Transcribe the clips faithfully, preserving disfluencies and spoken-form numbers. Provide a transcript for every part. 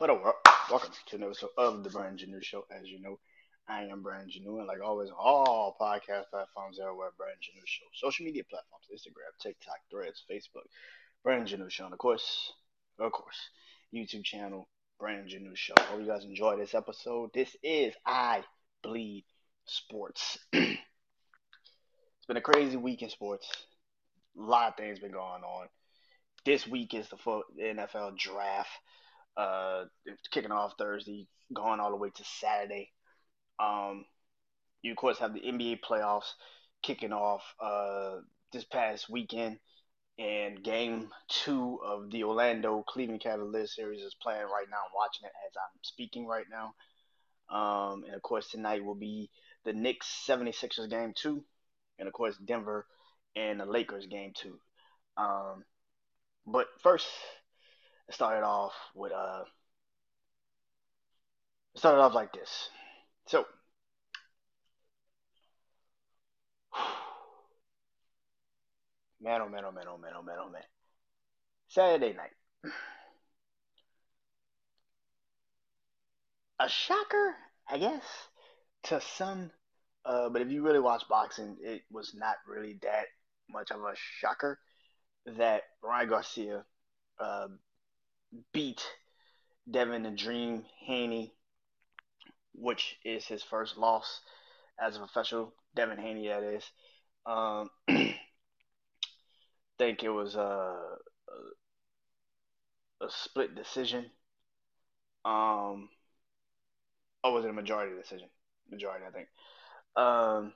What up, world? Welcome to another episode of the Brian Janu Show. As you know, I am Brian Janu, and like always, on all podcast platforms everywhere, Brian Janu Show. Social media platforms: Instagram, TikTok, Threads, Facebook, Brian Janu Show, and of course, of course, YouTube channel, Brian Janu Show. Hope you guys enjoy this episode. This is I Bleed Sports. It's been a crazy week in sports. A lot of things been going on. This week is the N F L draft. Uh, it's kicking off Thursday, going all the way to Saturday. Um, you of course have the N B A playoffs kicking off uh, this past weekend, and Game Two of the Orlando Cleveland Cavaliers series is playing right now. I'm watching it as I'm speaking right now. Um, and of course tonight will be the Knicks 76ers Game Two, and of course Denver and the Lakers Game Two. Um, but first, it started off with uh, it started off like this. So man, oh man, oh man, oh man, oh man, oh man. Saturday night. A shocker, I guess, to some. Uh, but if you really watch boxing, it was not really that much of a shocker that Ryan Garcia uh, beat Devin the Dream Haney, which is his first loss as a professional. Devin Haney, that is. Um, I think it was a, a, a split decision. Um, or was it a majority decision? Majority, I think. Um,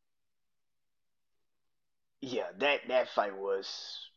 yeah, that that fight was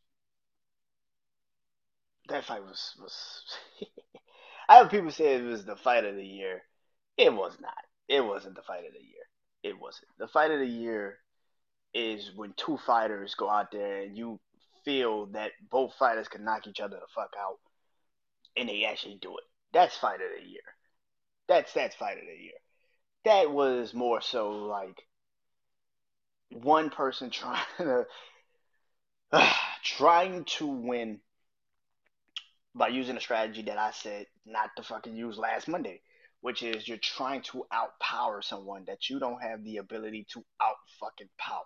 that fight was was. I have people say it was the fight of the year. It was not. It wasn't the fight of the year. It wasn't. The fight of the year is when two fighters go out there and you feel that both fighters can knock each other the fuck out, and they actually do it. That's fight of the year. That's that's fight of the year. That was more so like one person trying to uh, trying to win by using a strategy that I said not to fucking use last Monday, which is you're trying to outpower someone that you don't have the ability to out fucking power.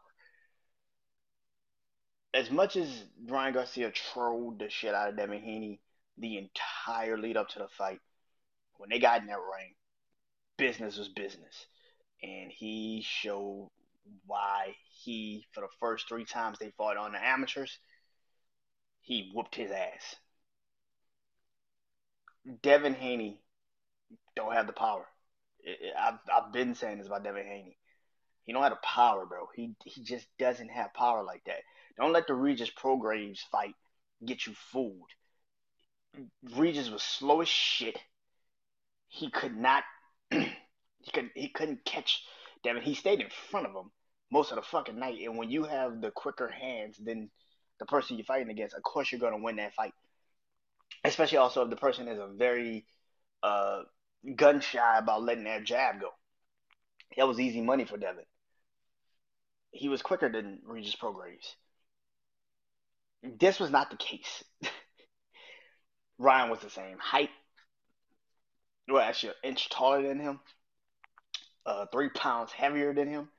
As much as Ryan Garcia trolled the shit out of Devin Haney the entire lead up to the fight, when they got in that ring, business was business. And he showed why he, for the first three times they fought on the amateurs, he whooped his ass. Devin Haney don't have the power. I've, I've been saying this about Devin Haney. He don't have the power, bro. He he just doesn't have power like that. Don't let the Regis Prograis fight get you fooled. Regis was slow as shit. He could not. he could he couldn't catch Devin. He stayed in front of him most of the fucking night. And when you have the quicker hands than the person you're fighting against, of course you're gonna win that fight. Especially also if the person is a very uh, gun shy about letting that jab go. That was easy money for Devin. He was quicker than Regis Prograis. This was not the case. Ryan was the same height. Well, actually, an inch taller than him, uh, three pounds heavier than him.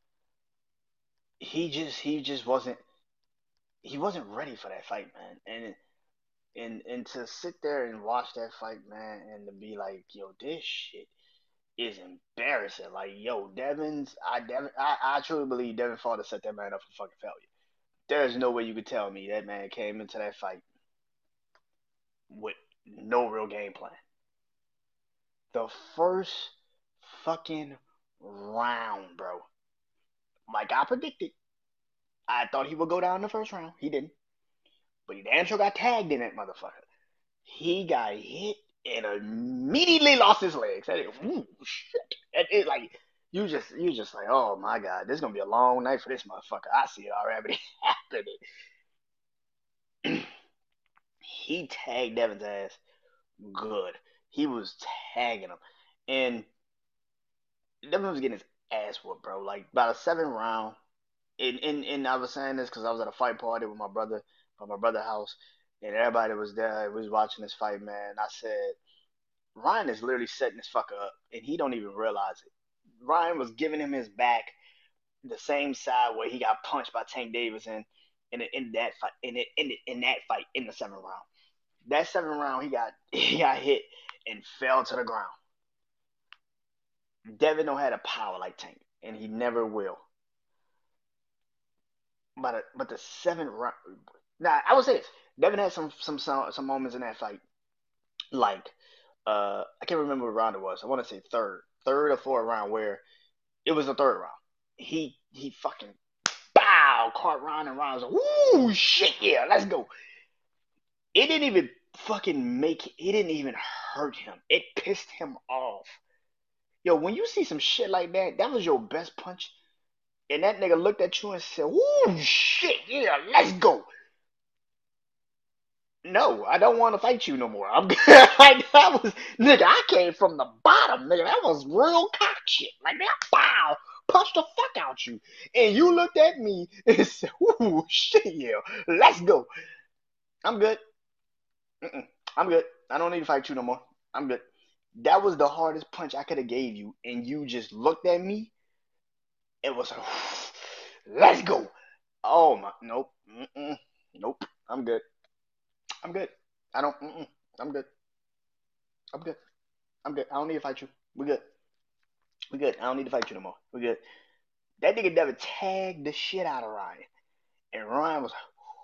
He just, he just wasn't, he wasn't ready for that fight, man. And and and to sit there and watch that fight, man, and to be like, yo, this shit is embarrassing. Like, yo, Devin's, I, Devin, I, I truly believe Devin fought to set that man up for fucking failure. There's no way you could tell me that man came into that fight with no real game plan. The first fucking round, bro. Like I predicted, I thought he would go down in the first round. He didn't. But he damn sure got tagged in that motherfucker. He got hit and immediately lost his legs. That is, ooh, shit. It, it, like you just you just like, oh my god, this is gonna be a long night for this motherfucker. I see it already happening. He tagged Devin's ass good. He was tagging him, and Devin was getting his ass whooped, bro. Like by the seventh round, and and, and I was saying this because I was at a fight party with my brother from my brother's house, and everybody was there. We was watching this fight, man. I said Ryan is literally setting this fucker up, and he don't even realize it. Ryan was giving him his back, the same side where he got punched by Tank Davis in in, in that fight in it in, in that fight in the seventh round. That seventh round, he got he got hit and fell to the ground. Devin don't have a power like Tank, and he never will. But a, but the seventh round, now I would say this: Devin had some some some, some moments in that fight, like uh I can't remember what round it was. I want to say third, third or fourth round, where it was the third round. He he fucking bow caught Ron and Ron was like, "Woo, shit, yeah, let's go." It didn't even fucking make. It didn't even hurt him. It pissed him off. Yo, when you see some shit like that, that was your best punch, and that nigga looked at you and said, "Woo, shit, yeah, let's go." No, I don't want to fight you no more. I'm good. Like, that was nigga. I came from the bottom, nigga. That was real cock shit. Like that, pow, punch the fuck out you, and you looked at me and said, "Ooh, shit, yeah, let's go." I'm good. Mm-mm. I'm good. I don't need to fight you no more. I'm good. That was the hardest punch I could have gave you, and you just looked at me. It was, a, let's go. Oh my, nope, mm-mm, nope. I'm good. I'm good. I don't. Mm-mm. I'm good. I'm good. I'm good. I don't need to fight you. We good. We good. I don't need to fight you no more. We good. That nigga never tagged the shit out of Ryan, and Ryan was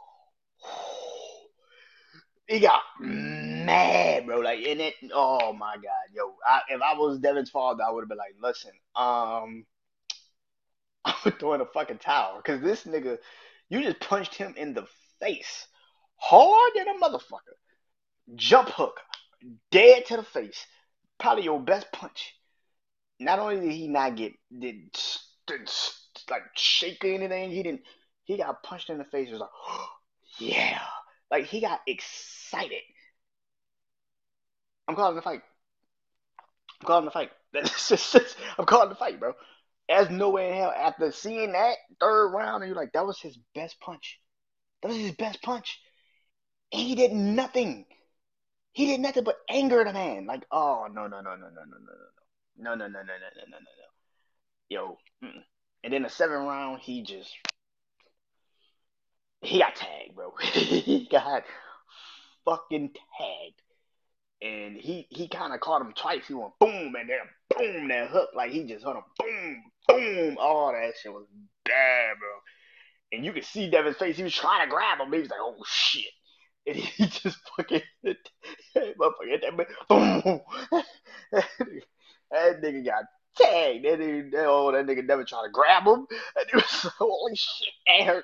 he got mad, bro. Like in it. Oh my god, yo. I, if I was Devin's father, I would have been like, listen, um, I would throw in a fucking towel because this nigga, you just punched him in the face hard than a motherfucker. Jump hook, dead to the face. Probably your best punch. Not only did he not get did, did like shake or anything, he didn't. He got punched in the face. It was like, oh, yeah, like he got excited. I'm calling the fight. I'm calling the fight. That's just, I'm calling the fight, bro. There's no way in hell after seeing that third round, and you're like, that was his best punch. That was his best punch, and he did nothing. He did nothing but anger the man. Like, oh no no no no no no no no no no no no no no no no no. Yo, mm-mm. And then the seventh round, he just he got tagged, bro. He got fucking tagged, and he he kind of caught him twice. He went boom and then boom that hook, like he just hit him boom boom. All that shit was bad, bro. And you could see Devin's face. He was trying to grab him. He was like, oh shit. And he just fucking hit that motherfucker hit that man. Boom. That nigga got tagged. That nigga, that, oh, that nigga never tried to grab him. And it was like, holy shit, that hurt.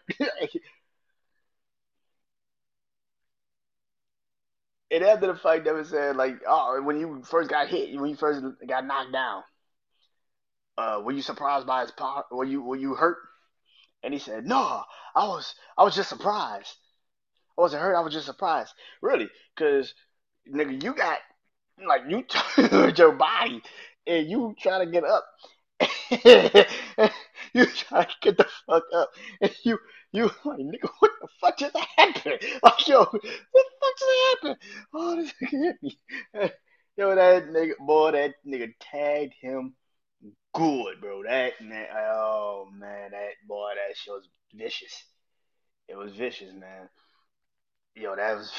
And after the fight, Devin said, like, oh, when you first got hit, when you first got knocked down, uh, were you surprised by his power? Were you were you hurt? And he said, no, I was I was just surprised. I wasn't hurt. I was just surprised. Really, because nigga, you got like you turned your body and you trying to get up. You trying to get the fuck up, and you you like nigga, what the fuck just happened? Like yo, what the fuck just happened? Oh, this nigga hit me. Yo, that nigga, boy, that nigga tagged him good, bro. That man, oh man, that boy, that shit was vicious. It was vicious, man. Yo, that was.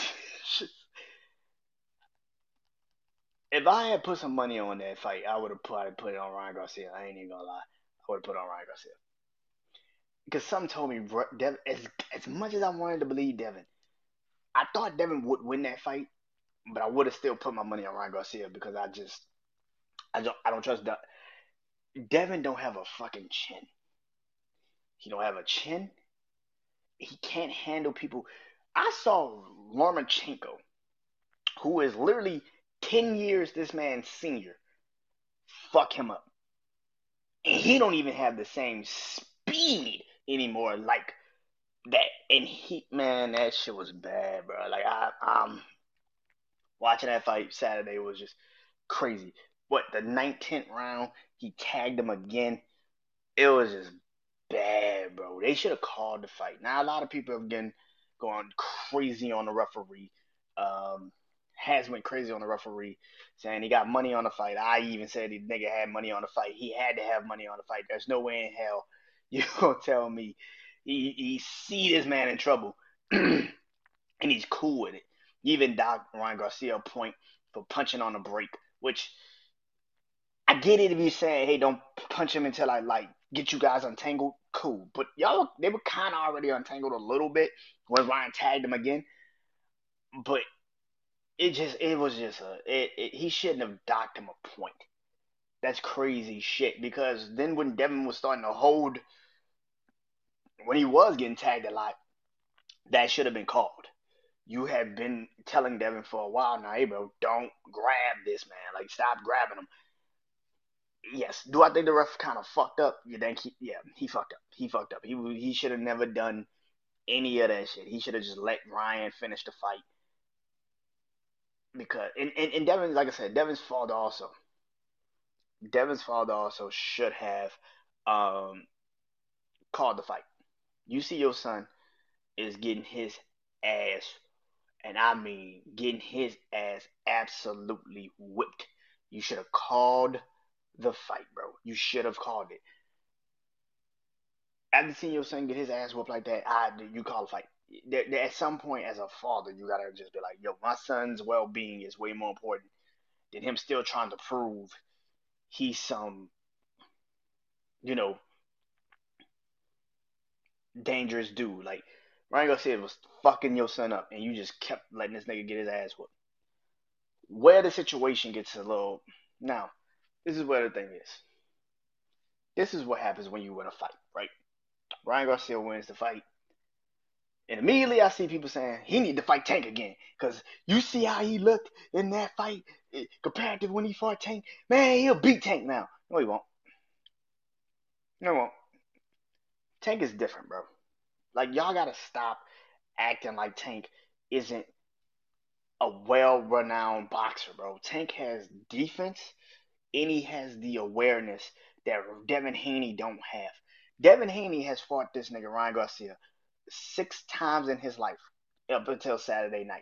If I had put some money on that fight, I would have probably put it on Ryan Garcia. I ain't even gonna lie. I would have put it on Ryan Garcia because something told me Devin. As as much as I wanted to believe Devin, I thought Devin would win that fight, but I would have still put my money on Ryan Garcia because I just I don't I don't trust De- Devin. Don't have a fucking chin. He don't have a chin. He can't handle people. I saw Lomachenko, who is literally ten years this man's senior, fuck him up. And he don't even have the same speed anymore like that. And he, man, that shit was bad, bro. Like I, um, watching that fight Saturday was just crazy. What the nineteenth round, he tagged him again. It was just bad, bro. They should have called the fight. Now a lot of people have been going crazy on the referee. Um, has went crazy on the referee, saying he got money on the fight. I even said the nigga had money on the fight. He had to have money on the fight. There's no way in hell you gonna tell me he he see this man in trouble and he's cool with it. Even Doc Ryan Garcia point for punching on the break, which I get it if you're saying, hey, don't punch him until I like get you guys untangled. Cool, but y'all they were kind of already untangled a little bit when Ryan tagged him again. But it just it was just a it, it he shouldn't have docked him a point. That's crazy shit because then when Devin was starting to hold when he was getting tagged a lot, that should have been called. You have been telling Devin for a while now, hey bro, don't grab this man. Like stop grabbing him. Yes. Do I think the ref kind of fucked up? You think he yeah, he fucked up. He fucked up. He he should have never done any of that shit. He should have just let Ryan finish the fight. Because and, and, and Devin, like I said, Devin's father also. Devin's father also should have um called the fight. You see your son is getting his ass, and I mean getting his ass absolutely whipped. You should have called the fight, bro. You should have called it. After seeing your son get his ass whooped like that, I you call a fight. There, there- at some point, as a father, you gotta just be like, yo, my son's well being is way more important than him still trying to prove he's some, you know, dangerous dude. Like Ryan Garcia was fucking your son up, and you just kept letting this nigga get his ass whooped. Where the situation gets a little now, this is where the thing is. This is what happens when you win a fight, right? Ryan Garcia wins the fight. And immediately I see people saying he need to fight Tank again. Because you see how he looked in that fight eh, compared to when he fought Tank. Man, he'll beat Tank now. No, he won't. No, he won't. Tank is different, bro. Like, y'all got to stop acting like Tank isn't a well renowned boxer, bro. Tank has defense and he has the awareness that Devin Haney don't have. Devin Haney has fought this nigga, Ryan Garcia, six times in his life up until Saturday night.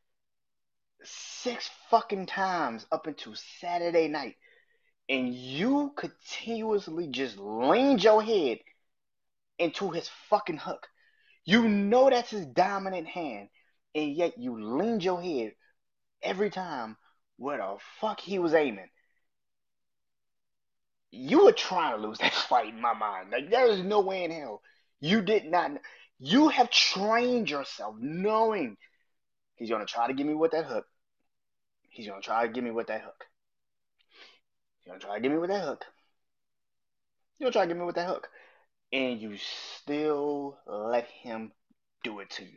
Six fucking times up until Saturday night. And you continuously just leaned your head into his fucking hook. You know that's his dominant hand. And yet you leaned your head every time where the fuck he was aiming. You were trying to lose that fight in my mind. Like, there is no way in hell. You did not. You have trained yourself knowing he's going to try to get me with that hook. He's going to try to get me with that hook. He's going to try to get me with that hook. He's going to try to get me with that hook. And you still let him do it to you.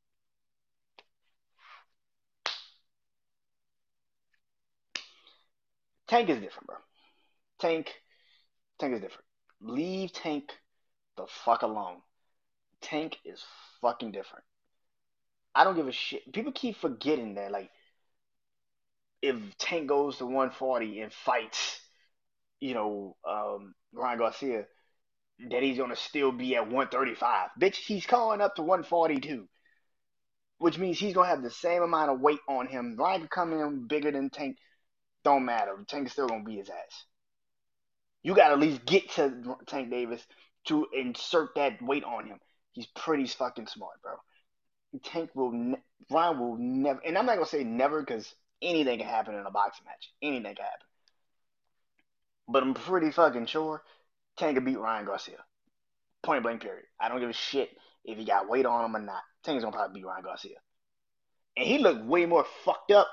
Tank is different, bro. Tank, Tank is different. Leave Tank the fuck alone. Tank is fucking different. I don't give a shit. People keep forgetting that, like, if Tank goes to one forty and fights, you know, um, Ryan Garcia, that he's gonna still be at one thirty-five. Bitch, he's calling up to one forty-two, which means he's gonna have the same amount of weight on him. Ryan can come in bigger than Tank, don't matter. Tank is still gonna beat his ass. You gotta at least get to Tank Davis to insert that weight on him. He's pretty fucking smart, bro. Tank will, ne- Ryan will never, and I'm not gonna say never because anything can happen in a boxing match. Anything can happen. But I'm pretty fucking sure Tank can beat Ryan Garcia. Point blank, period. I don't give a shit if he got weight on him or not. Tank's gonna probably beat Ryan Garcia. And he looked way more fucked up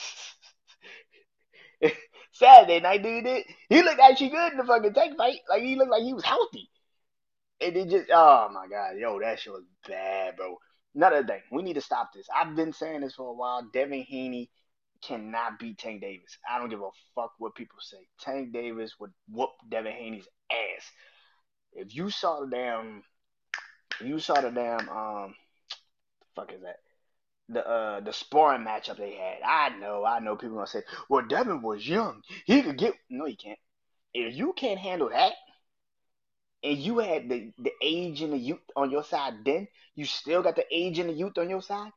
Saturday night, dude. Did. He looked actually good in the fucking Tank fight. Like, he looked like he was healthy. And it just, oh my God, yo, that shit was bad, bro. Another thing, we need to stop this. I've been saying this for a while. Devin Haney cannot beat Tank Davis. I don't give a fuck what people say. Tank Davis would whoop Devin Haney's ass. If you saw the damn, if you saw the damn, um, fuck is that? The uh the sparring matchup they had. I know, I know people gonna say, well, Devin was young. He could get no, he can't. If you can't handle that, and you had the, the age and the youth on your side then, you still got the age and the youth on your side,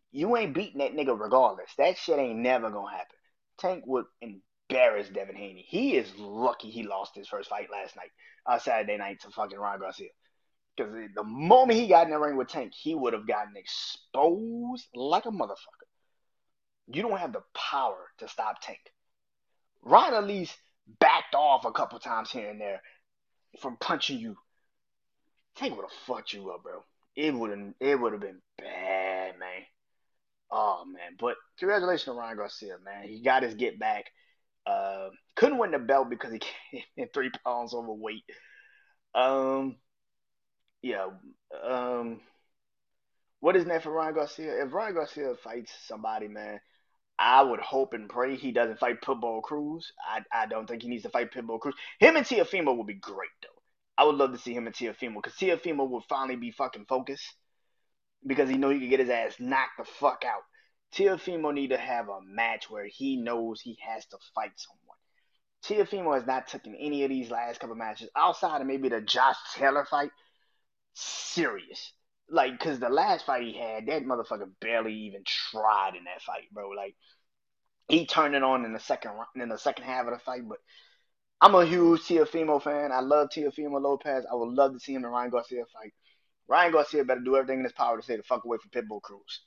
You ain't beating that nigga regardless. That shit ain't never gonna happen. Tank would embarrass Devin Haney. He is lucky he lost his first fight last night, uh, Saturday night to fucking Ryan Garcia. Because the moment he got in the ring with Tank, he would have gotten exposed like a motherfucker. You don't have the power to stop Tank. Ryan at least backed off a couple times here and there from punching you. Tank would have fucked you up, bro. It would have it would have been bad, man. Oh man, but congratulations to Ryan Garcia, man. He got his get back. Uh, couldn't win the belt because he came in three pounds overweight. Um, yeah. Um, what is next for Ryan Garcia? If Ryan Garcia fights somebody, man, I would hope and pray he doesn't fight Pitbull Cruz. I I don't think he needs to fight Pitbull Cruz. Him and Teofimo would be great though. I would love to see him and Teofimo because Teofimo would finally be fucking focused because he know he could get his ass knocked the fuck out. Teofimo need to have a match where he knows he has to fight someone. Teofimo has not taken any of these last couple matches outside of maybe the Josh Taylor fight serious. Like, cause the last fight he had, that motherfucker barely even tried in that fight, bro. Like, he turned it on in the second in the second half of the fight. But I'm a huge Teofimo fan. I love Teofimo Lopez. I would love to see him and Ryan Garcia fight. Ryan Garcia better do everything in his power to stay the fuck away from Pitbull Cruz.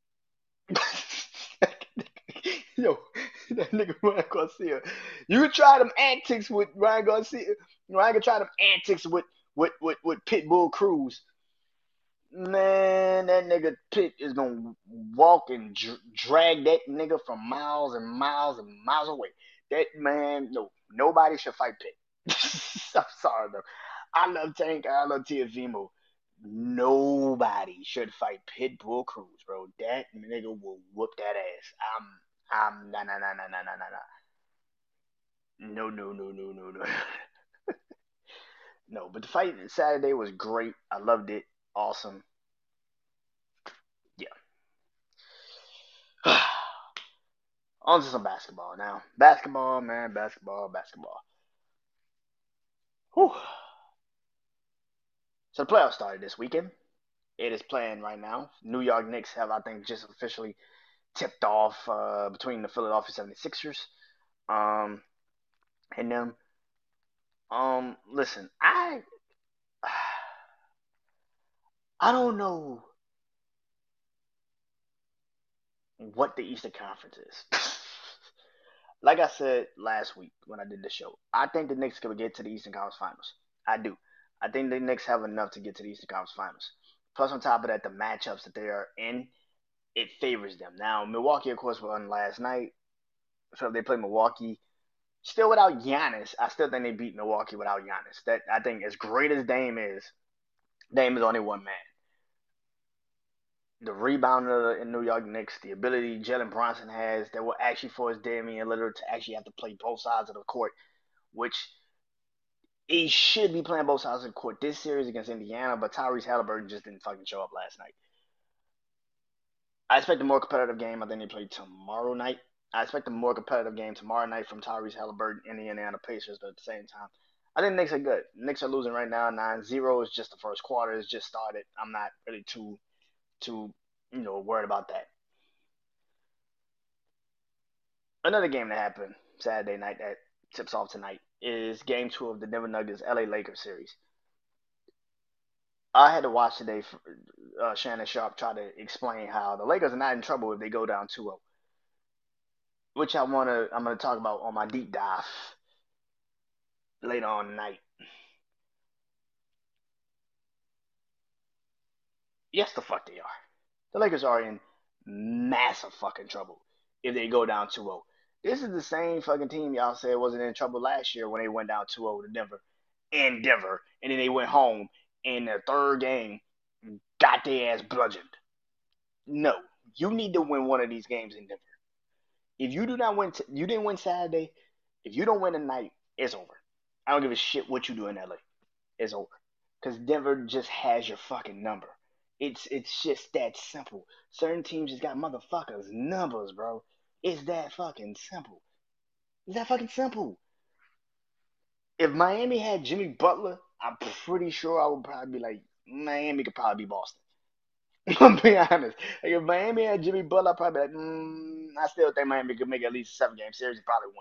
Yo, that nigga Ryan Garcia. You try them antics with Ryan Garcia. Ryan can try them antics with with with, with Pitbull Cruz. Man, that nigga Pitt is gonna walk and dr- drag that nigga from miles and miles and miles away. That man, no, nobody should fight Pitt. I'm sorry though. I love Tank. I love Tiafimo. Nobody should fight Pitbull Cruz, bro. That nigga will whoop that ass. I'm, I'm, nah, nah, nah, nah, nah, nah, nah, nah. No, no, no, no, no, no. No, but the fight Saturday was great. I loved it. Awesome. Yeah. On to some basketball now. Basketball, man. Basketball, basketball. Whew. So the playoffs started this weekend. It is playing right now. New York Knicks have, I think, just officially tipped off uh, between the Philadelphia seventy-sixers um, and them. Um, listen, I I don't know what the Eastern Conference is. Like I said last week when I did the show, I think the Knicks could get to the Eastern Conference Finals. I do. I think the Knicks have enough to get to the Eastern Conference Finals. Plus, on top of that, the matchups that they are in, it favors them. Now, Milwaukee, of course, won last night. So if they play Milwaukee, still without Giannis, I still think they beat Milwaukee without Giannis. That I think, as great as Dame is, Dame is only one man. The rebounder in New York Knicks, the ability Jalen Brunson has that will actually force Damian Lillard to actually have to play both sides of the court, which he should be playing both sides of the court this series against Indiana, but Tyrese Halliburton just didn't fucking show up last night. I expect a more competitive game. I think they play tomorrow night. I expect a more competitive game tomorrow night from Tyrese Halliburton and the Indiana Pacers, but at the same time, I think the Knicks are good. The Knicks are losing right now, nine zero. It's just the first quarter. It's just started. I'm not really too, too, you know, worried about that. Another game that happened Saturday night that tips off tonight is game two of the Denver Nuggets L A Lakers series. I had to watch today. Uh, Shannon Sharp try to explain how the Lakers are not in trouble if they go down two zero, which I wanna I'm gonna talk about on my deep dive later on tonight. Yes, the fuck they are. The Lakers are in massive fucking trouble if they go down two zero. This is the same fucking team y'all said wasn't in trouble last year when they went down two zero to Denver in Denver, and then they went home in the third game, got their ass bludgeoned. No, you need to win one of these games in Denver. If you do not win, t- you didn't win Saturday. If you don't win tonight, it's over. I don't give a shit what you do in L A. It's over because Denver just has your fucking number. It's it's just that simple. Certain teams just got motherfuckers numbers, bro. It's that fucking simple. It's that fucking simple. If Miami had Jimmy Butler, I'm pretty sure I would probably be like Miami could probably be Boston. I'm being honest. Like if Miami had Jimmy Butler, I'd probably be like, mm, I still think Miami could make at least a seven game series and probably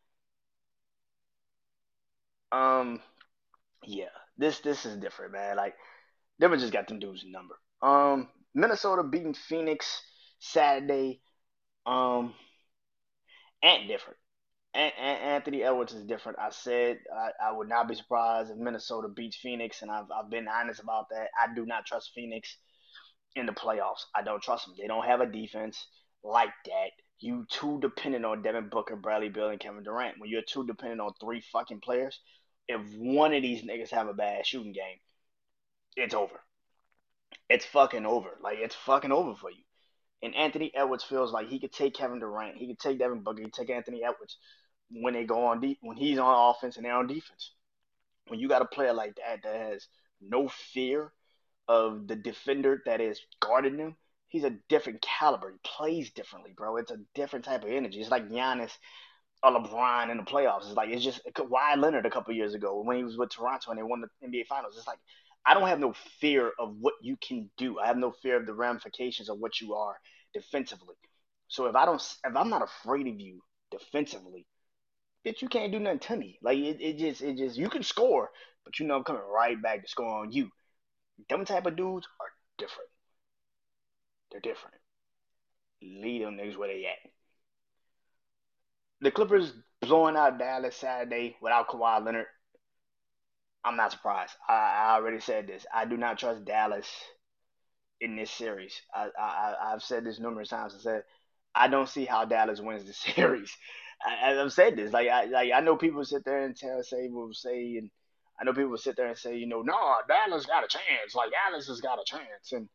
win. Um, yeah, this this is different, man. Like Denver just got them dudes number. Um, Minnesota beating Phoenix Saturday. Um, and different. Anthony Edwards is different. I said I, I would not be surprised if Minnesota beats Phoenix, and I've I've been honest about that. I do not trust Phoenix in the playoffs. I don't trust them. They don't have a defense like that. You too dependent on Devin Booker, Bradley Beal, and Kevin Durant. When you're too dependent on three fucking players, if one of these niggas have a bad shooting game, it's over. It's fucking over. Like it's fucking over for you. And Anthony Edwards feels like he could take Kevin Durant, he could take Devin Booker, he could take Anthony Edwards when they go on deep, when he's on offense and they're on defense. When you got a player like that that has no fear of the defender that is guarding him, he's a different caliber. He plays differently, bro. It's a different type of energy. It's like Giannis or LeBron in the playoffs. It's like it's just Kawhi Leonard a couple years ago when he was with Toronto and they won the N B A Finals. It's like I don't have no fear of what you can do. I have no fear of the ramifications of what you are defensively. So if I don't, if I'm not afraid of you defensively, bitch, you can't do nothing to me. Like it, it just, it just, you can score, but you know I'm coming right back to score on you. Them type of dudes are different. They're different. Lead them niggas where they at. The Clippers blowing out Dallas Saturday without Kawhi Leonard. I'm not surprised. I, I already said this. I do not trust Dallas in this series. I, I I've said this numerous times. I said I don't see how Dallas wins the series. I, I've said this. Like I like I know people sit there and tell say will say and I know people will sit there and say you know no Dallas got a chance. Like Dallas has got a chance and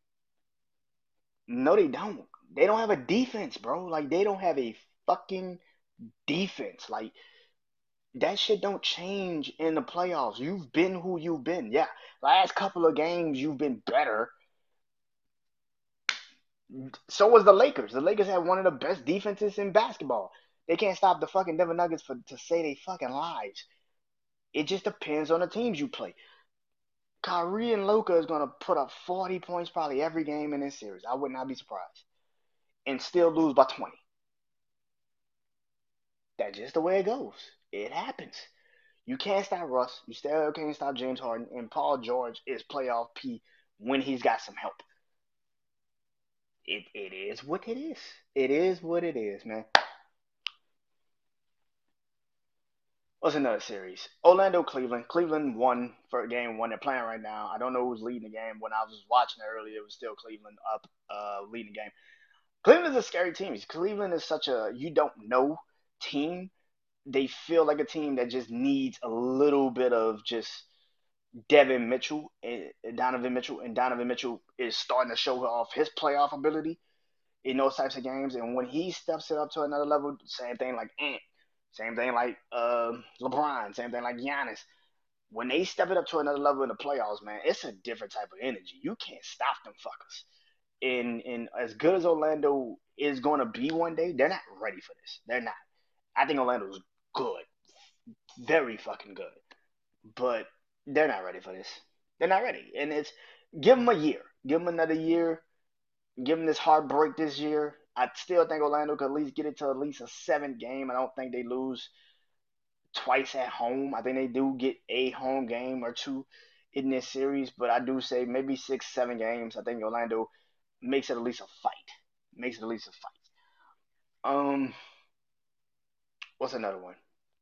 no they don't. They don't have a defense, bro. Like they don't have a fucking defense. Like that shit don't change in the playoffs. You've been who you've been. Yeah, last couple of games you've been better. So was the Lakers. The Lakers had one of the best defenses in basketball. They can't stop the fucking Denver Nuggets for to say they fucking lives. It just depends on the teams you play. Kyrie and Luka is gonna put up forty points probably every game in this series. I would not be surprised, and still lose by twenty. That's just the way it goes. It happens. You can't stop Russ. You still can't stop James Harden, and Paul George is playoff P when he's got some help. It it is what it is. It is what it is, man. What's another series? Orlando, Cleveland. Cleveland won for game one. They're playing right now. I don't know who's leading the game. When I was watching it earlier, it was still Cleveland up, uh, leading the game. Cleveland's a scary team. Cleveland is such a you don't know team. They feel like a team that just needs a little bit of just Devin Mitchell and Donovan Mitchell, and Donovan Mitchell is starting to show off his playoff ability in those types of games. And when he steps it up to another level, same thing like Ant, same thing like uh, LeBron, same thing like Giannis. When they step it up to another level in the playoffs, man, it's a different type of energy. You can't stop them fuckers. And and as good as Orlando is going to be one day, they're not ready for this. They're not. I think Orlando's good, very fucking good, but they're not ready for this. They're not ready, and it's give them a year, give them another year, give them this heartbreak this year. I still think Orlando could at least get it to at least a seventh game. I don't think they lose twice at home. I think they do get a home game or two in this series, but I do say maybe six, seven games. I think Orlando makes it at least a fight. Makes it at least a fight. Um, what's another one?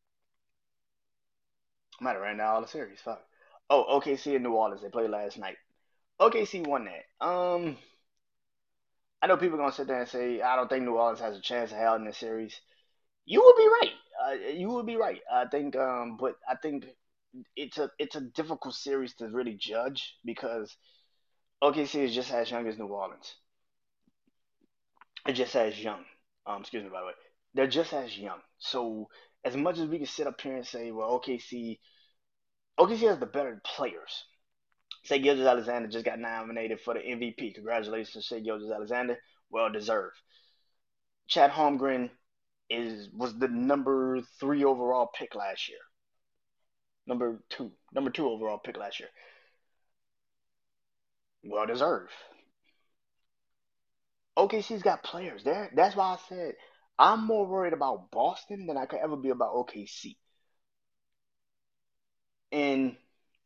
I might have ran down all the series. Fuck. Oh, O K C and New Orleans. They played last night. O K C won that. Um, I know people are gonna sit there and say I don't think New Orleans has a chance of hell in this series. You would be right. Uh, you would be right. I think, um, but I think it's a it's a difficult series to really judge because O K C is just as young as New Orleans. It's just as young. Um, excuse me, by the way. They're just as young. So as much as we can sit up here and say, well, O K C, O K C has the better players. Shai Gilgeous-Alexander just got nominated for the M V P. Congratulations to Shai Gilgeous-Alexander. Well deserved. Chad Holmgren is was the number three overall pick last year. Number two, number two overall pick last year. Well deserved. O K C's got players there. That's why I said I'm more worried about Boston than I could ever be about O K C. And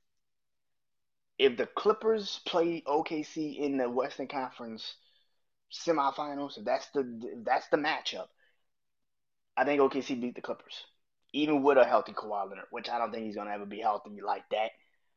if the Clippers play O K C in the Western Conference semifinals, if that's the if that's the matchup, I think O K C beat the Clippers, even with a healthy Kawhi Leonard, which I don't think he's gonna ever be healthy like that.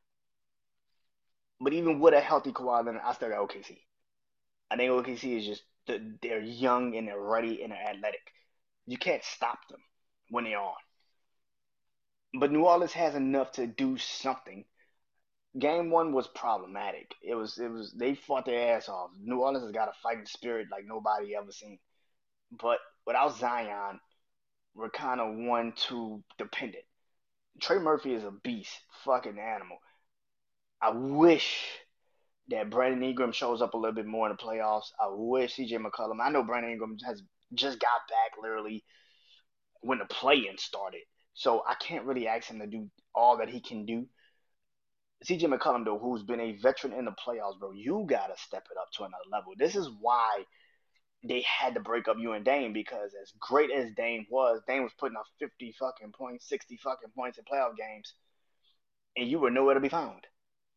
But even with a healthy Kawhi Leonard, I still got O K C. I think O K C is just they're young and they're ready and they're athletic. You can't stop them when they're on. But New Orleans has enough to do something. Game one was problematic. It was it was they fought their ass off. New Orleans has got a fighting spirit like nobody ever seen. But without Zion, we're kind of one two dependent. Trey Murphy is a beast, fucking animal. I wish that Brandon Ingram shows up a little bit more in the playoffs. I wish C J McCollum. I know Brandon Ingram has just got back literally when the play-in started, so I can't really ask him to do all that he can do. C J McCollum, though, who's been a veteran in the playoffs, bro, you gotta step it up to another level. This is why they had to break up you and Dame because as great as Dame was, Dame was putting up fifty fucking points, sixty fucking points in playoff games, and you were nowhere to be found.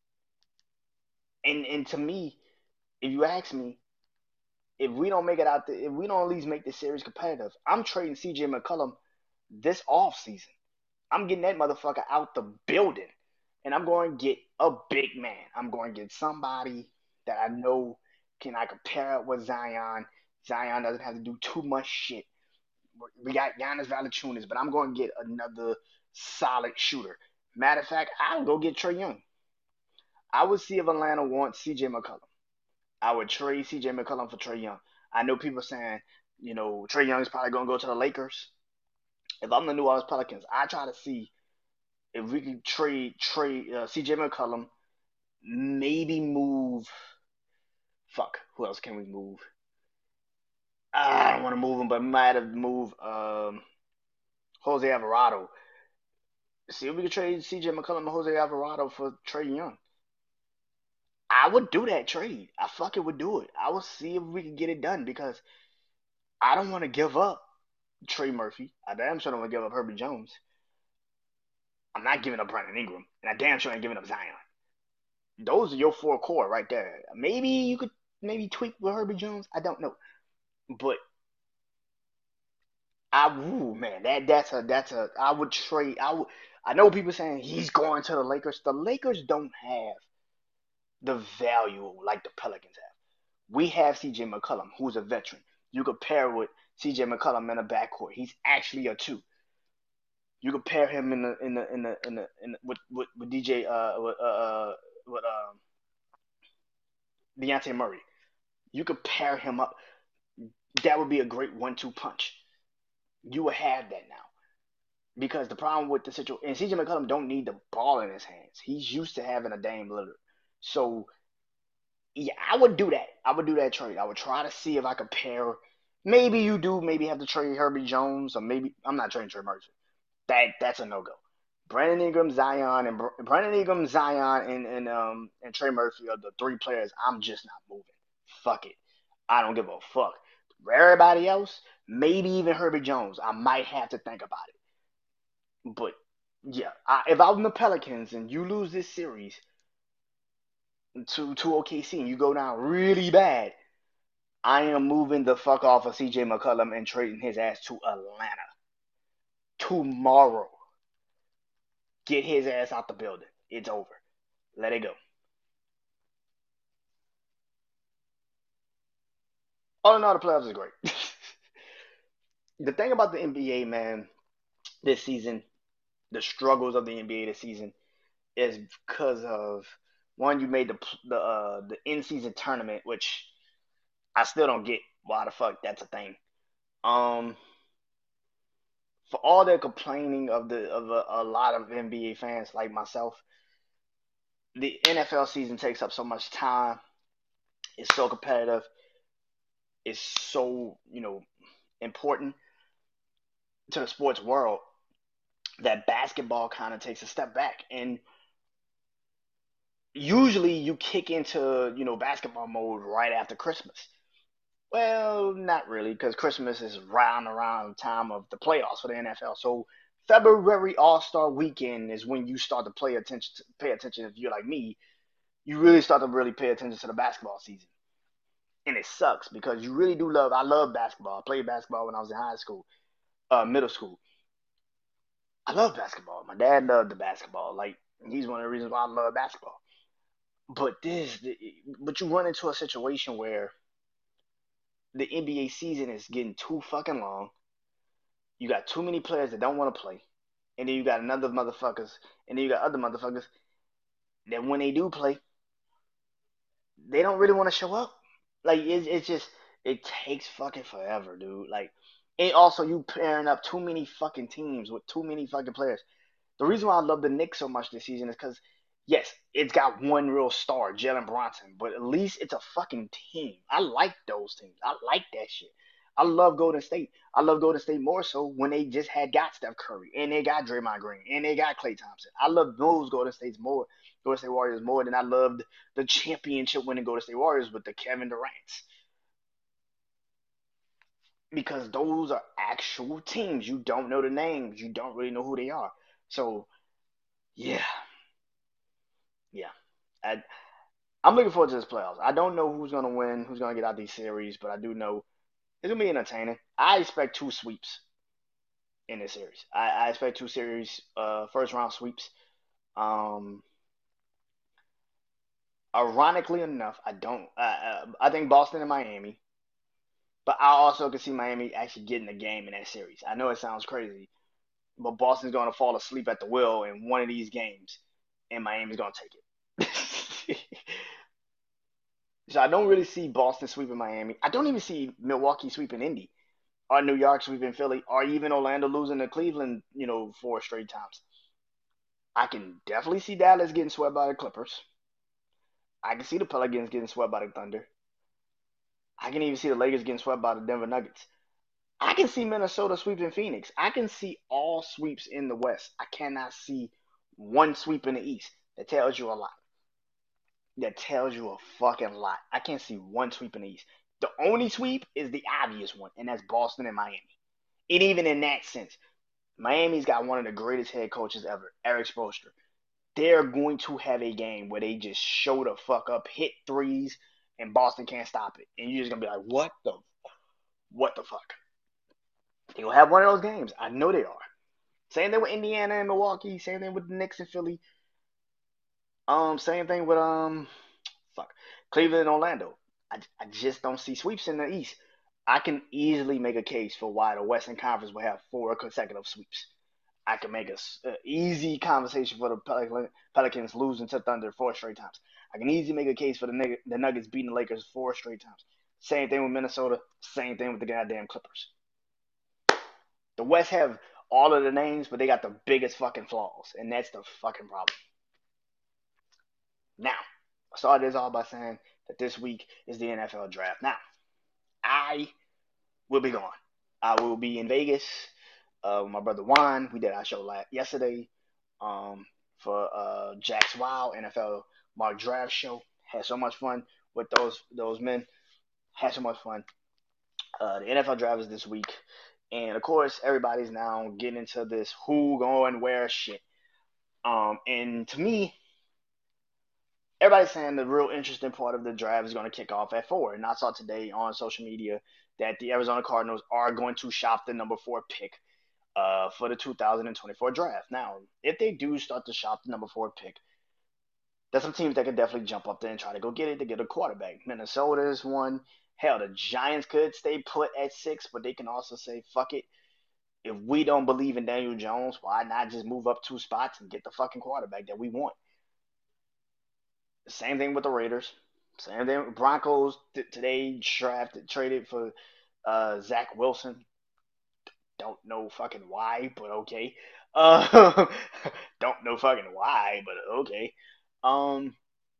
And and to me, if you ask me, if we don't make it out, the, if we don't at least make this series competitive, I'm trading C J McCollum this off season. I'm getting that motherfucker out the building, and I'm going to get a big man. I'm going to get somebody that I know can I compare it with Zion. Zion doesn't have to do too much shit. We got Giannis Valanciunas, but I'm going to get another solid shooter. Matter of fact, I'll go get Trae Young. I would see if Atlanta wants C J McCollum. I would trade C J McCollum for Trae Young. I know people saying, you know, Trae Young is probably going to go to the Lakers. If I'm the New Orleans Pelicans, I try to see if we could trade trade uh, C J McCollum, maybe move. Fuck, who else can we move? I don't want to move him, but might have moved um, Jose Alvarado. See if we could trade C J McCollum and Jose Alvarado for Trae Young. I would do that trade. I fucking would do it. I would see if we can get it done because I don't want to give up Trey Murphy. I damn sure don't want to give up Herbie Jones. I'm not giving up Brandon Ingram, and I damn sure ain't giving up Zion. Those are your four core right there. Maybe you could maybe tweak with Herbie Jones. I don't know, but I ooh, man, that that's a that's a I would trade. I would. I know people saying he's going to the Lakers. The Lakers don't have the value like the Pelicans have. We have C J McCollum, who's a veteran. You could pair with C J McCollum in a backcourt. He's actually a two. You could pair him in the in the in the in the, in the with, with with D J uh with uh uh, with um Deontay Murray. You could pair him up. That would be a great one-two punch. You would have that now because the problem with the situation and C J McCollum don't need the ball in his hands. He's used to having a Dame Lillard. So yeah, I would do that. I would do that trade. I would try to see if I could pair. Maybe you do. Maybe have to trade Herbie Jones, or maybe I'm not trading Trey Murphy. That that's a no go. Brandon Ingram, Zion, and Brandon Ingram, Zion, and and um and Trey Murphy are the three players I'm just not moving. Fuck it. I don't give a fuck. Everybody else, maybe even Herbie Jones, I might have to think about it. But yeah, I, if I'm the Pelicans and you lose this series to to O K C and you go down really bad, I am moving the fuck off of C J McCollum and trading his ass to Atlanta tomorrow. Get his ass out the building. It's over. Let it go. All in all, the playoffs is great. The thing about the N B A, man, this season, the struggles of the N B A this season is because of one, you made the the uh, the in season tournament, which I still don't get why the fuck that's a thing. Um, for all their complaining of the of a, a lot of N B A fans like myself, the N F L season takes up so much time. It's so competitive. It's so you know important to the sports world that basketball kind of takes a step back. And usually, you kick into you know basketball mode right after Christmas. Well, not really, because Christmas is round around the time of the playoffs for the N F L. So February All Star Weekend is when you start to pay attention. To, pay attention if you're like me, you really start to really pay attention to the basketball season, and it sucks because you really do love. I love basketball. I played basketball when I was in high school, uh, middle school. I love basketball. My dad loved the basketball. Like he's one of the reasons why I love basketball. But this, but you run into a situation where the N B A season is getting too fucking long. You got too many players that don't want to play, and then you got another motherfuckers, and then you got other motherfuckers that when they do play, they don't really want to show up. Like it's it's just it takes fucking forever, dude. Like, and also you pairing up too many fucking teams with too many fucking players. The reason why I love the Knicks so much this season is because, yes, it's got one real star, Jalen Bronson, but at least it's a fucking team. I like those teams. I like that shit. I love Golden State. I love Golden State more so when they just had got Steph Curry and they got Draymond Green and they got Klay Thompson. I love those Golden States more, Golden State Warriors more than I loved the championship winning Golden State Warriors with the Kevin Durant's because those are actual teams. You don't know the names. You don't really know who they are. So yeah, yeah. I, I'm looking forward to this playoffs. I don't know who's gonna win, who's gonna get out these series, but I do know it's gonna be entertaining. I expect two sweeps in this series. I, I expect two series, uh, first round sweeps. Um, Ironically enough, I don't. Uh, uh, I think Boston and Miami, but I also can see Miami actually getting a game in that series. I know it sounds crazy, but Boston's gonna fall asleep at the wheel in one of these games, and Miami's gonna take it. So I don't really see Boston sweeping Miami. I don't even see Milwaukee sweeping Indy, or New York sweeping Philly, or even Orlando losing to Cleveland, you know, four straight times. I can definitely see Dallas getting swept by the Clippers. I can see the Pelicans getting swept by the Thunder. I can even see the Lakers getting swept by the Denver Nuggets. I can see Minnesota sweeping Phoenix. I can see all sweeps in the West. I cannot see one sweep in the East. That tells you a lot. That tells you a fucking lot. I can't see one sweep in the East. The only sweep is the obvious one, and that's Boston and Miami. And even in that sense, Miami's got one of the greatest head coaches ever, Eric Spoelstra. They're going to have a game where they just show the fuck up, hit threes, and Boston can't stop it. And you're just gonna be like, what the, what the fuck? They're gonna have one of those games. I know they are. Same thing with Indiana and Milwaukee. Same thing with the Knicks and Philly. Um, same thing with um, fuck, Cleveland and Orlando. I, I just don't see sweeps in the East. I can easily make a case for why the Western Conference will have four consecutive sweeps. I can make a, a easy conversation for the Pelican, Pelicans losing to Thunder four straight times. I can easily make a case for the, the Nuggets beating the Lakers four straight times. Same thing with Minnesota. Same thing with the goddamn Clippers. The West have all of the names, but they got the biggest fucking flaws, and that's the fucking problem. Now, I started this all by saying that this week is the N F L draft. Now, I will be gone. I will be in Vegas uh, with my brother Juan. We did our show last, yesterday um, for uh, Jack's Wild N F L mock draft show. Had so much fun with those those men. Had so much fun. Uh, the N F L draft is this week, and of course, everybody's now getting into this who going where shit. Um, and to me, everybody's saying the real interesting part of the draft is going to kick off at four. And I saw today on social media that the Arizona Cardinals are going to shop the number four pick uh, for the two thousand twenty-four draft. Now, if they do start to shop the number four pick, there's some teams that could definitely jump up there and try to go get it to get a quarterback. Minnesota is one. Hell, the Giants could stay put at six, but they can also say, fuck it. If we don't believe in Daniel Jones, why not just move up two spots and get the fucking quarterback that we want? Same thing with the Raiders. Same thing with Broncos. T- today drafted traded for uh, Zach Wilson. Don't know fucking why, but okay. Uh, don't know fucking why, but okay. Um,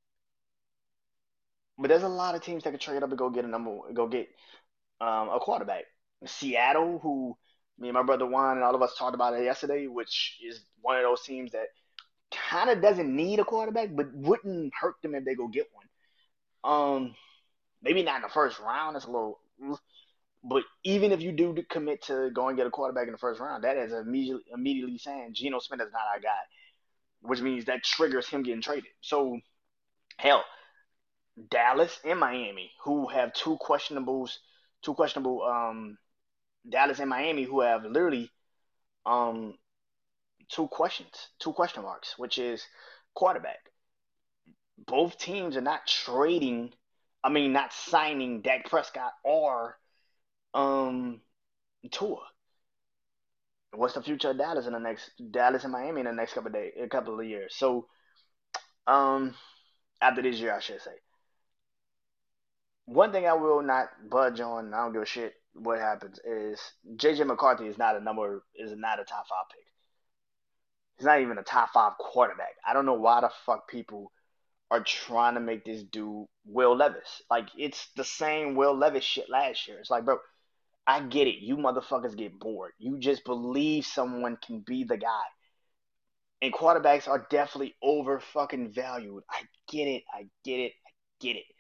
but there's a lot of teams that could trade up and go get a number, go get um, a quarterback. Seattle, who me and my brother Juan and all of us talked about it yesterday, which is one of those teams that kind of doesn't need a quarterback, but wouldn't hurt them if they go get one. Um, Maybe not in the first round. That's a little But even if you do commit to go and get a quarterback in the first round, that is immediately immediately saying Geno Smith is not our guy, which means that triggers him getting traded. So hell, Dallas and Miami, who have two questionables, two questionable um Dallas and Miami, who have literally um two questions, two question marks, which is quarterback. Both teams are not trading. I mean, not signing Dak Prescott or um Tua. What's the future of Dallas in the next Dallas and Miami in the next couple of days, a couple of years? So um after this year, I should say. One thing I will not budge on, I don't give a shit what happens, is J J McCarthy is not a number is not a top five pick. He's not even a top five quarterback. I don't know why the fuck people are trying to make this dude Will Levis. Like it's the same Will Levis shit last year. It's like, bro, I get it. You motherfuckers get bored. You just believe someone can be the guy. And quarterbacks are definitely over fucking valued. I get it. I get it. I get it.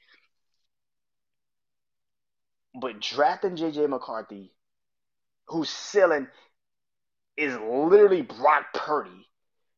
But drafting J J McCarthy, whose ceiling is literally Brock Purdy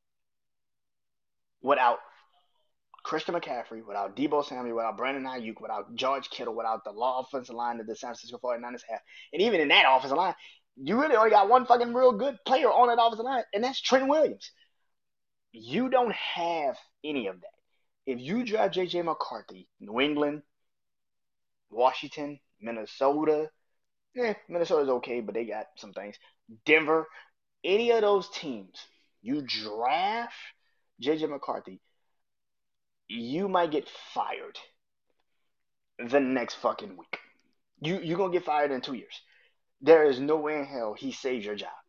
without Christian McCaffrey, without Debo Samuel, without Brandon Ayuk, without George Kittle, without the law offensive line that the San Francisco forty-niners have. And even in that offensive line, you really only got one fucking real good player on that offensive line, and that's Trent Williams. You don't have any of that. If you draft J J McCarthy, New England, Washington, Minnesota, eh, Minnesota's okay, but they got some things. Denver, any of those teams, you draft J J McCarthy, you might get fired the next fucking week. You you're gonna get fired in two years. There is no way in hell he saves your job.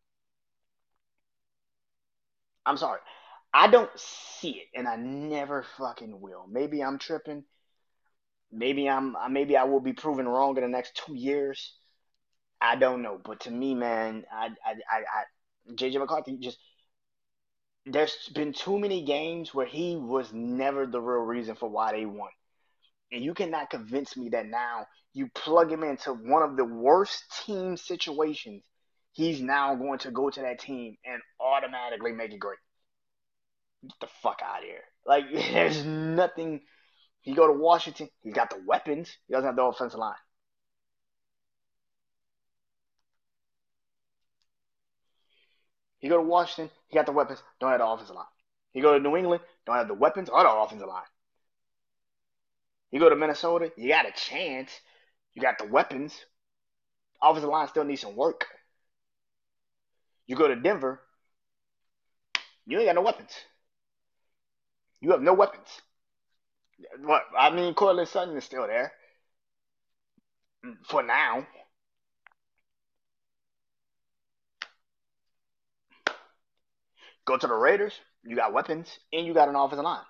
I'm sorry. I don't see it, and I never fucking will. Maybe I'm tripping. Maybe I'm. Maybe I will be proven wrong in the next two years. I don't know, but to me, man, I, I, I, I J J McCarthy just. There's been too many games where he was never the real reason for why they won. And you cannot convince me that now you plug him into one of the worst team situations, he's now going to go to that team and automatically make it great. Get the fuck out of here. Like, there's nothing. You go to Washington, he's got the weapons, he doesn't have the offensive line. You go to Washington, he got the weapons, don't have the offensive line. You go to New England, don't have the weapons or the offensive line. You go to Minnesota, you got a chance, you got the weapons, offensive line still needs some work. You go to Denver, you ain't got no weapons. You have no weapons. What I mean, Cortland Sutton is still there for now. Go to the Raiders, you got weapons and you got an offensive line.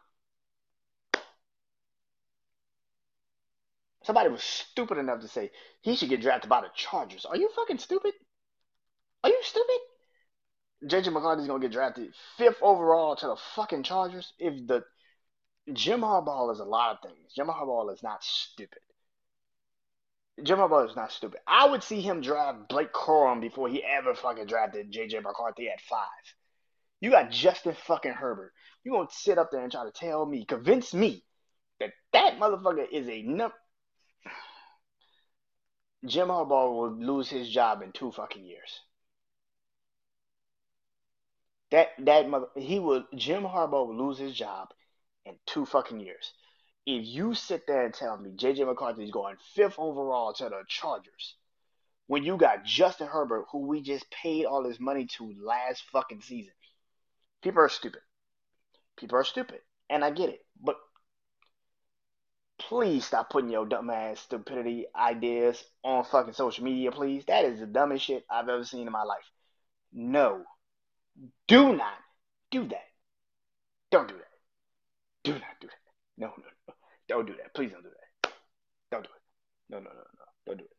Somebody was stupid enough to say he should get drafted by the Chargers. Are you fucking stupid? Are you stupid? J J McCarthy's gonna get drafted fifth overall to the fucking Chargers. If the Jim Harbaugh is a lot of things. Jim Harbaugh is not stupid. Jim Harbaugh is not stupid. I would see him draft Blake Corum before he ever fucking drafted J J McCarthy at five. You got Justin fucking Herbert. You gonna sit up there and try to tell me, convince me that that motherfucker is a num- Jim Harbaugh will lose his job in two fucking years. That that mother he will Jim Harbaugh will lose his job in two fucking years. If you sit there and tell me J J McCarthy is going fifth overall to the Chargers, when you got Justin Herbert, who we just paid all this money to last fucking season, people are stupid. People are stupid, and I get it. But please stop putting your dumbass stupidity ideas on fucking social media, please. That is the dumbest shit I've ever seen in my life. No, do not do that. Don't do that. Do not do that. No, no, no. Don't do that. Please don't do that. Don't do it. No, no, no, no. Don't do it.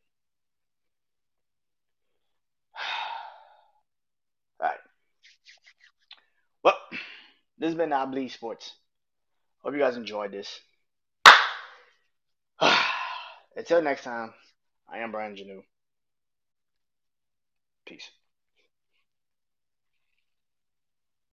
All right. Well, this has been I Bleed Sports. Hope you guys enjoyed this. Until next time, I am Brian Janu. Peace.